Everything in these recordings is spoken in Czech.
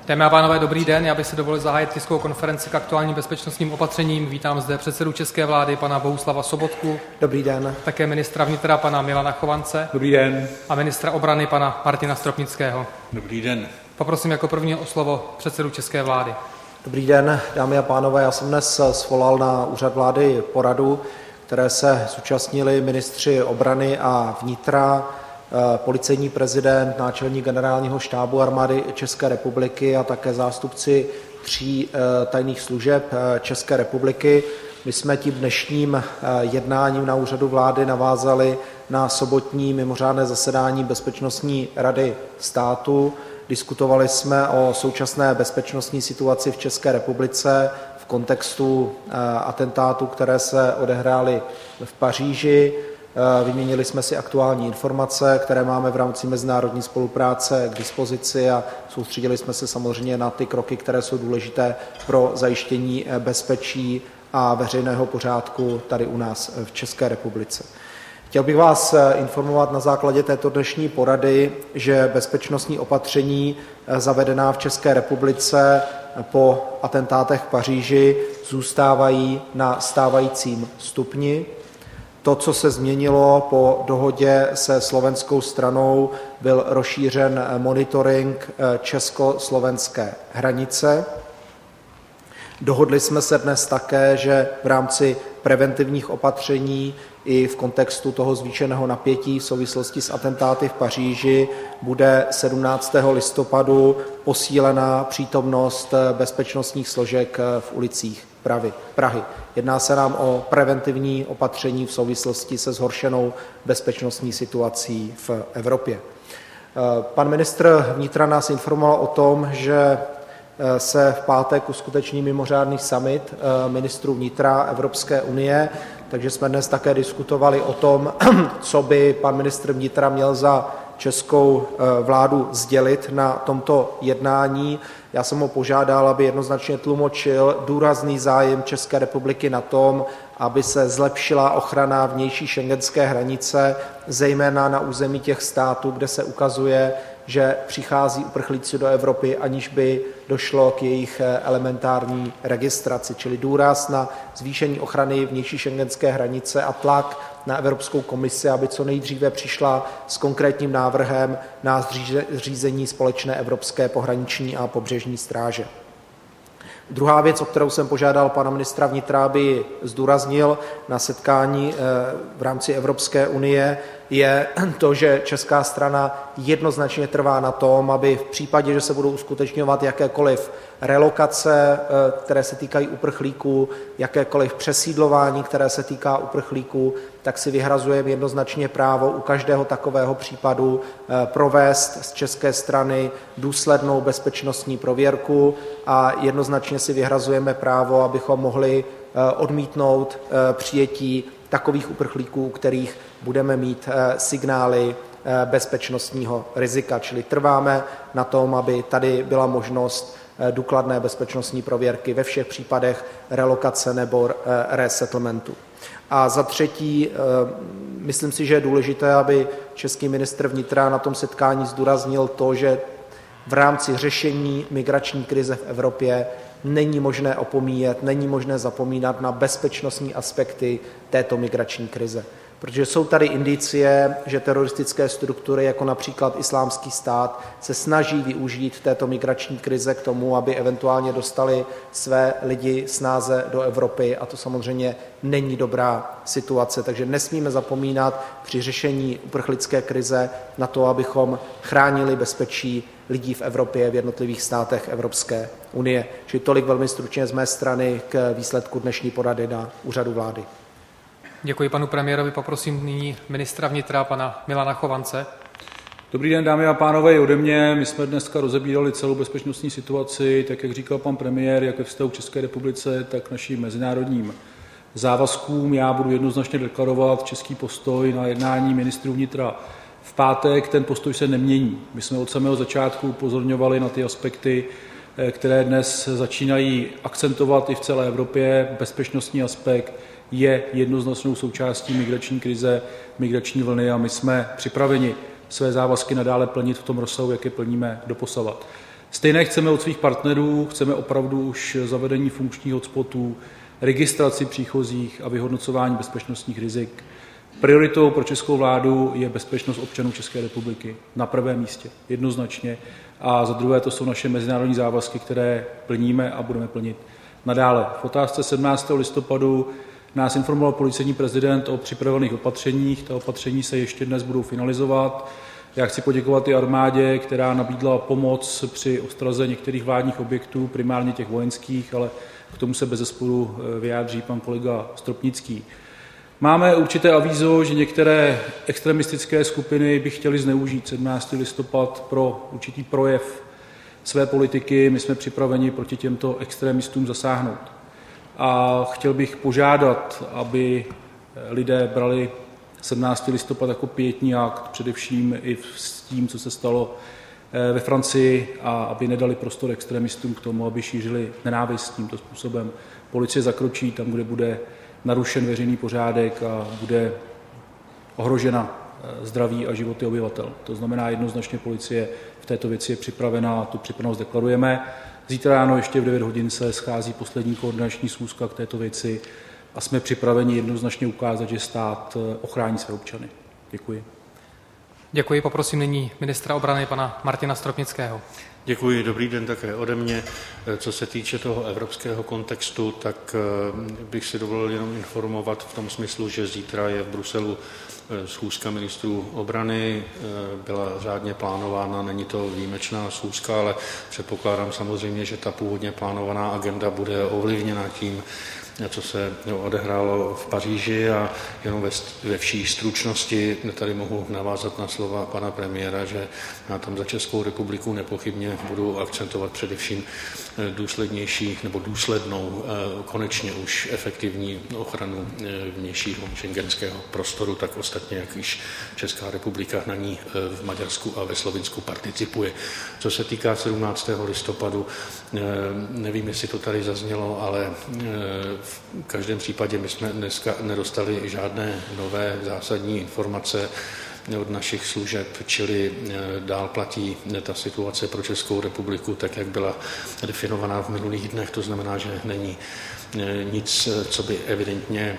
Dámy a pánové, dobrý den. Já bych si dovolil zahájit tiskovou konferenci k aktuálním bezpečnostním opatřením. Vítám zde předsedu české vlády, pana Bohuslava Sobotku. Dobrý den. Také ministra vnitra, pana Milana Chovance. Dobrý den. A ministra obrany, pana Martina Stropnického. Dobrý den. Poprosím jako prvního o slovo předsedu české vlády. Dobrý den, dámy a pánové. Já jsem dnes svolal na Úřad vlády poradu, které se zúčastnili ministři obrany a vnitra, policejní prezident, náčelník generálního štábu armády České republiky a také zástupci 3 tajných služeb České republiky. My jsme tím dnešním jednáním na Úřadu vlády navázali na sobotní mimořádné zasedání Bezpečnostní rady státu. Diskutovali jsme o současné bezpečnostní situaci v České republice v kontextu atentátů, které se odehrály v Paříži. Vyměnili jsme si aktuální informace, které máme v rámci mezinárodní spolupráce k dispozici, a soustředili jsme se samozřejmě na ty kroky, které jsou důležité pro zajištění bezpečí a veřejného pořádku tady u nás v České republice. Chtěl bych vás informovat na základě této dnešní porady, že bezpečnostní opatření zavedená v České republice po atentátech v Paříži zůstávají na stávajícím stupni. To, co se změnilo po dohodě se slovenskou stranou, byl rozšířen monitoring československé hranice. Dohodli jsme se dnes také, že v rámci preventivních opatření i v kontextu toho zvýšeného napětí v souvislosti s atentáty v Paříži bude 17. listopadu posílena přítomnost bezpečnostních složek v ulicích Prahy. Jedná se nám o preventivní opatření v souvislosti se zhoršenou bezpečnostní situací v Evropě. Pan ministr vnitra nás informoval o tom, že se v pátek uskuteční mimořádný summit ministrů vnitra Evropské unie, takže jsme dnes také diskutovali o tom, co by pan ministr vnitra měl za českou vládu sdělit na tomto jednání. Já jsem ho požádal, aby jednoznačně tlumočil důrazný zájem České republiky na tom, aby se zlepšila ochrana vnější schengenské hranice, zejména na území těch států, kde se ukazuje, že přichází uprchlíci do Evropy, aniž by došlo k jejich elementární registraci, čili důraz na zvýšení ochrany vnější schengenské hranice a tlak na Evropskou komisi, aby co nejdříve přišla s konkrétním návrhem na zřízení společné evropské pohraniční a pobřežní stráže. Druhá věc, o kterou jsem požádal pana ministra vnitra, aby zdůraznil na setkání v rámci Evropské unie, je to, že česká strana jednoznačně trvá na tom, aby v případě, že se budou uskutečňovat jakékoliv relokace, které se týkají uprchlíků, jakékoliv přesídlování, které se týká uprchlíků, tak si vyhrazujeme jednoznačně právo u každého takového případu provést z české strany důslednou bezpečnostní prověrku a jednoznačně si vyhrazujeme právo, abychom mohli odmítnout přijetí takových uprchlíků, u kterých budeme mít signály bezpečnostního rizika. Čili trváme na tom, aby tady byla možnost důkladné bezpečnostní prověrky ve všech případech relokace nebo resettlementu. A za třetí, myslím si, že je důležité, aby český ministr vnitra na tom setkání zdůraznil to, že v rámci řešení migrační krize v Evropě není možné opomíjet, není možné zapomínat na bezpečnostní aspekty této migrační krize. Protože jsou tady indicie, že teroristické struktury, jako například Islámský stát, se snaží využít této migrační krize k tomu, aby eventuálně dostali své lidi snáze do Evropy, a to samozřejmě není dobrá situace. Takže nesmíme zapomínat při řešení uprchlické krize na to, abychom chránili bezpečí lidí v Evropě, v jednotlivých státech Evropské unie. Čili tolik velmi stručně z mé strany k výsledku dnešní porady na Úřadu vlády. Děkuji panu premiérovi. Poprosím nyní ministra vnitra, pana Milana Chovance. Dobrý den, dámy a pánové, i ode mě. My jsme dneska rozebírali celou bezpečnostní situaci, tak jak říkal pan premiér, jak ve vztahu k České republice, tak našim mezinárodním závazkům. Já budu jednoznačně deklarovat český postoj na jednání ministrů vnitra v pátek. Ten postoj se nemění. My jsme od samého začátku upozorňovali na ty aspekty, které dnes začínají akcentovat i v celé Evropě. Bezpečnostní aspekt je jednoznačnou součástí migrační krize, migrační vlny, a my jsme připraveni své závazky nadále plnit v tom rozsahu, jak je plníme doposavad. Stejné chceme od svých partnerů, chceme opravdu už zavedení funkčních hotspotů, registraci příchozích a vyhodnocování bezpečnostních rizik. Prioritou pro českou vládu je bezpečnost občanů České republiky na prvém místě, jednoznačně. A za druhé to jsou naše mezinárodní závazky, které plníme a budeme plnit nadále. V otázce 17. listopadu nás informoval policejní prezident o připravených opatřeních. Ta opatření se ještě dnes budou finalizovat. Já chci poděkovat i armádě, která nabídla pomoc při ostraze některých vládních objektů, primárně těch vojenských, ale k tomu se bezesporu vyjádří pan kolega Stropnický. Máme určité avízo, že některé extremistické skupiny by chtěly zneužít 17. listopad pro určitý projev své politiky. My jsme připraveni proti těmto extremistům zasáhnout. A chtěl bych požádat, aby lidé brali 17. listopad jako pietní akt, především i s tím, co se stalo ve Francii, a aby nedali prostor extremistům k tomu, aby šířili nenávist tímto způsobem. Policie zakročí tam, kde bude narušen veřejný pořádek a bude ohrožena zdraví a životy obyvatel. To znamená, jednoznačně policie v této věci je připravena a tu připravenost deklarujeme. Zítra ráno ještě v 9 hodin se schází poslední koordinační schůzka k této věci a jsme připraveni jednoznačně ukázat, že stát ochrání své občany. Děkuji. Děkuji, poprosím nyní ministra obrany pana Martina Stropnického. Děkuji, dobrý den také ode mě. Co se týče toho evropského kontextu, tak bych si dovolil jenom informovat v tom smyslu, že zítra je v Bruselu schůzka ministrů obrany, byla řádně plánována, není to výjimečná schůzka, ale předpokládám samozřejmě, že ta původně plánovaná agenda bude ovlivněna tím, co se odehrálo v Paříži, a jenom ve vší stručnosti tady mohu navázat na slova pana premiéra, že já tam za Českou republiku nepochybně budu akcentovat především důslednější nebo důslednou, konečně už efektivní ochranu vnějšího schengenského prostoru, tak ostatně, jak již Česká republika na ní v Maďarsku a ve Slovinsku participuje. Co se týká 17. listopadu, nevím, jestli to tady zaznělo, ale v každém případě my jsme dneska nedostali žádné nové zásadní informace od našich služeb, čili dál platí ta situace pro Českou republiku tak, jak byla definovaná v minulých dnech. To znamená, že není nic, co by evidentně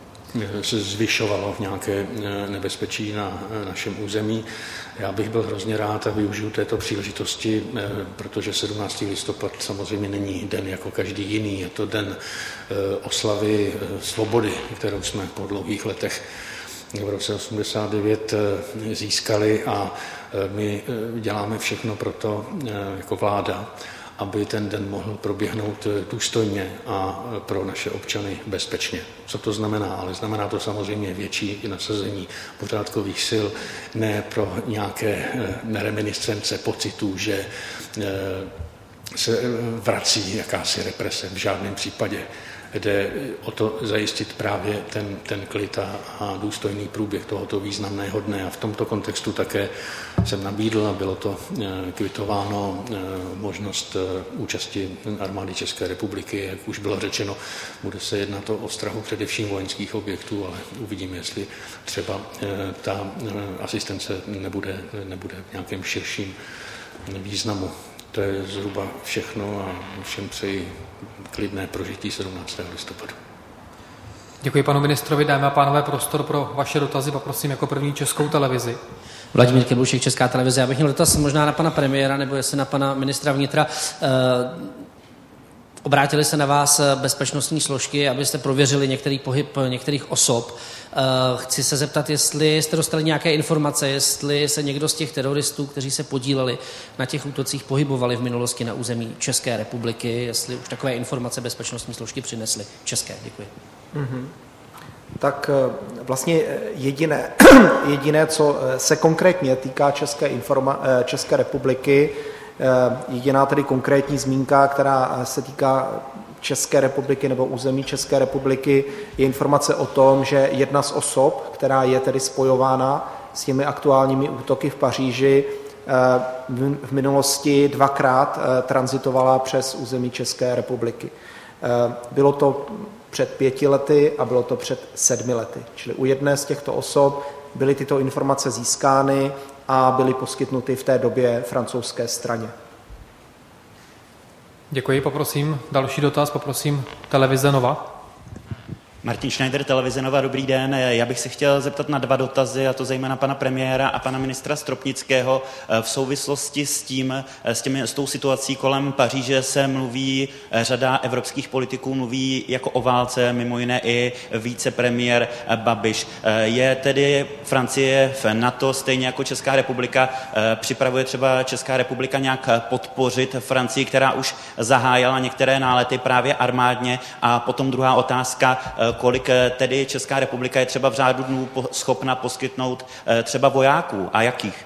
se zvyšovalo nějaké nebezpečí na našem území. Já bych byl hrozně rád a využiju této příležitosti, protože 17. listopad samozřejmě není den jako každý jiný. Je to den oslavy svobody, kterou jsme po dlouhých letech v roce 89 získali, a my děláme všechno pro to jako vláda, aby ten den mohl proběhnout důstojně a pro naše občany bezpečně. Co to znamená? Ale znamená to samozřejmě větší nasazení pořádkových sil, ne pro nějaké reminiscence pocitů, že se vrací jakási represe. V žádném případě. Jde o to zajistit právě ten klid a důstojný průběh tohoto významného dne. A v tomto kontextu také jsem nabídl, a bylo to kvitováno, možnost účasti armády České republiky. Jak už bylo řečeno, bude se jednat o ostrahu především vojenských objektů, ale uvidíme, jestli třeba ta asistence nebude v nějakém širším významu. To je zhruba všechno a všem přeji klidné prožití 17. listopadu. Děkuji panu ministrovi. Dámy a pánové, prostor pro vaše dotazy. Poprosím jako první Českou televizi. Vladimír Keblušek, Česká televize. Já bych měl dotaz možná na pana premiéra nebo jestli na pana ministra vnitra. Obrátili se na vás bezpečnostní složky, abyste prověřili některý pohyb některých osob. Chci se zeptat, jestli jste dostali nějaké informace, jestli se někdo z těch teroristů, kteří se podíleli na těch útocích, pohybovali v minulosti na území České republiky, jestli už takové informace bezpečnostní složky přinesly české. Děkuji. Mm-hmm. Tak vlastně jediné, co se konkrétně týká České republiky, jediná tedy konkrétní zmínka, která se týká České republiky nebo území České republiky, je informace o tom, že jedna z osob, která je tedy spojována s těmi aktuálními útoky v Paříži, v minulosti dvakrát tranzitovala přes území České republiky. Bylo to před 5 lety a bylo to před 7 lety. Čili u jedné z těchto osob byly tyto informace získány a byly poskytnuty v té době francouzské straně. Děkuji, poprosím další dotaz, poprosím televize Nova. Martin Schneider, televize Nova, dobrý den. Já bych se chtěl zeptat na 2 dotazy, a to zejména pana premiéra a pana ministra Stropnického. V souvislosti s tou situací kolem Paříže se mluví, řada evropských politiků mluví jako o válce, mimo jiné i vicepremiér Babiš. Je tedy Francie v NATO, stejně jako Česká republika? Připravuje třeba Česká republika nějak podpořit Francii, která už zahájila některé nálety právě armádně? A potom druhá otázka, kolik tedy Česká republika je třeba v řádu dnů schopna poskytnout třeba vojáků a jakých?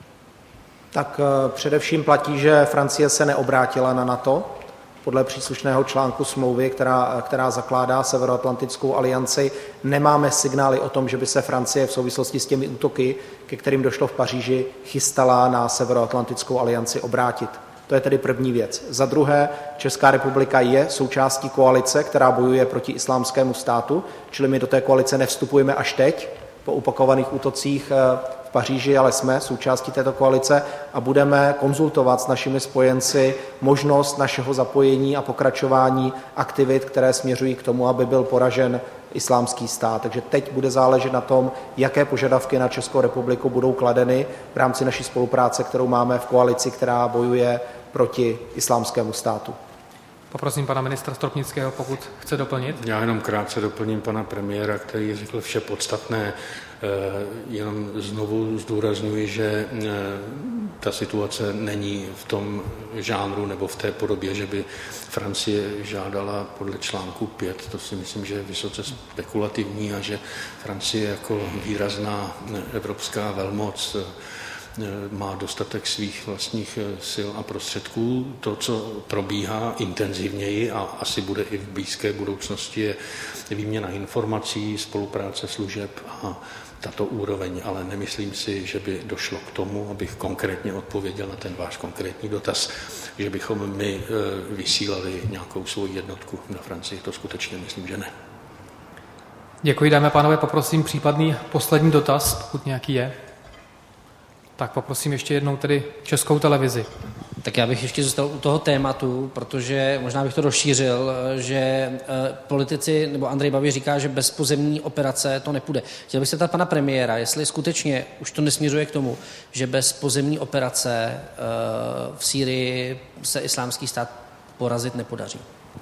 Tak především platí, že Francie se neobrátila na NATO podle příslušného článku smlouvy, která zakládá Severoatlantickou alianci. Nemáme signály o tom, že by se Francie v souvislosti s těmi útoky, ke kterým došlo v Paříži, chystala na Severoatlantickou alianci obrátit. To je tedy první věc. Za druhé, Česká republika je součástí koalice, která bojuje proti Islámskému státu, čili my do té koalice nevstupujeme až teď, po opakovaných útocích v Paříži, ale jsme součástí této koalice a budeme konzultovat s našimi spojenci možnost našeho zapojení a pokračování aktivit, které směřují k tomu, aby byl poražen Islámský stát. Takže teď bude záležet na tom, jaké požadavky na Českou republiku budou kladeny v rámci naší spolupráce, kterou máme v koalici, která bojuje proti Islámskému státu. Poprosím pana ministra Stropnického, pokud chce doplnit. Já jenom krátce doplním pana premiéra, který řekl vše podstatné. Jenom znovu zdůrazňuji, že ta situace není v tom žánru nebo v té podobě, že by Francie žádala podle článku 5. To si myslím, že je vysoce spekulativní a že Francie jako výrazná evropská velmoc má dostatek svých vlastních sil a prostředků. To, co probíhá intenzivněji a asi bude i v blízké budoucnosti, je výměna informací, spolupráce služeb a tato úroveň, ale nemyslím si, že by došlo k tomu, abych konkrétně odpověděl na ten váš konkrétní dotaz, že bychom my vysílali nějakou svoji jednotku na Francii. To skutečně myslím, že ne. Děkuji, dámy a pánové, poprosím případný poslední dotaz, pokud nějaký je. Tak poprosím ještě jednou tedy Českou televizi. Tak já bych ještě zůstal u toho tématu, protože možná bych to rozšířil, že politici, nebo Andrej Babiš říká, že bez pozemní operace to nepůjde. Chtěl bych se ptát pana premiéra, jestli skutečně už to nesměřuje k tomu, že bez pozemní operace v Sýrii se Islámský stát porazit nepodaří.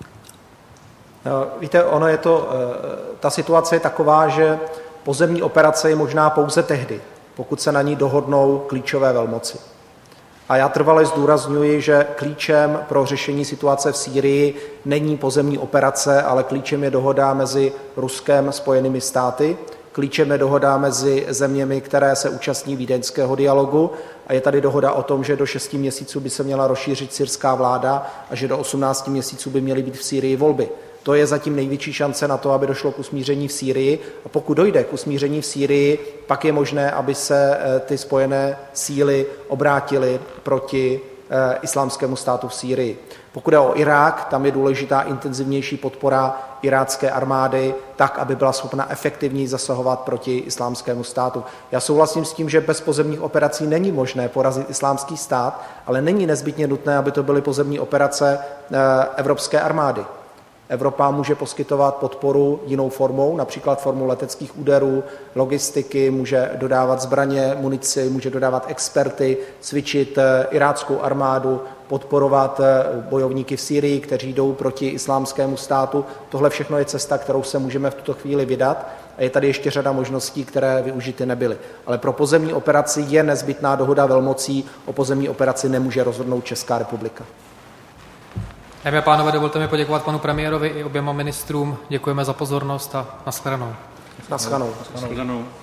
Víte, ta situace je taková, že pozemní operace je možná pouze tehdy, pokud se na ní dohodnou klíčové velmoci. A já trvale zdůrazňuji, že klíčem pro řešení situace v Sýrii není pozemní operace, ale klíčem je dohoda mezi Ruskem, Spojenými státy, klíčem je dohoda mezi zeměmi, které se účastní vídeňského dialogu, a je tady dohoda o tom, že do 6 měsíců by se měla rozšířit syrská vláda a že do 18 měsíců by měly být v Sýrii volby. To je zatím největší šance na to, aby došlo k usmíření v Sýrii. A pokud dojde k usmíření v Sýrii, pak je možné, aby se ty spojené síly obrátily proti Islámskému státu v Sýrii. Pokud je o Irák, tam je důležitá intenzivnější podpora irácké armády, tak, aby byla schopna efektivněji zasahovat proti Islámskému státu. Já souhlasím s tím, že bez pozemních operací není možné porazit Islámský stát, ale není nezbytně nutné, aby to byly pozemní operace evropské armády. Evropa může poskytovat podporu jinou formou, například formou leteckých úderů, logistiky, může dodávat zbraně, munici, může dodávat experty, cvičit iráckou armádu, podporovat bojovníky v Sýrii, kteří jdou proti Islámskému státu. Tohle všechno je cesta, kterou se můžeme v tuto chvíli vydat. A je tady ještě řada možností, které využity nebyly. Ale pro pozemní operaci je nezbytná dohoda velmocí, o pozemní operaci nemůže rozhodnout Česká republika. Dámy a pánové, dovolte mi poděkovat panu premiérovi i oběma ministrům. Děkujeme za pozornost a nashledanou. Nashledanou.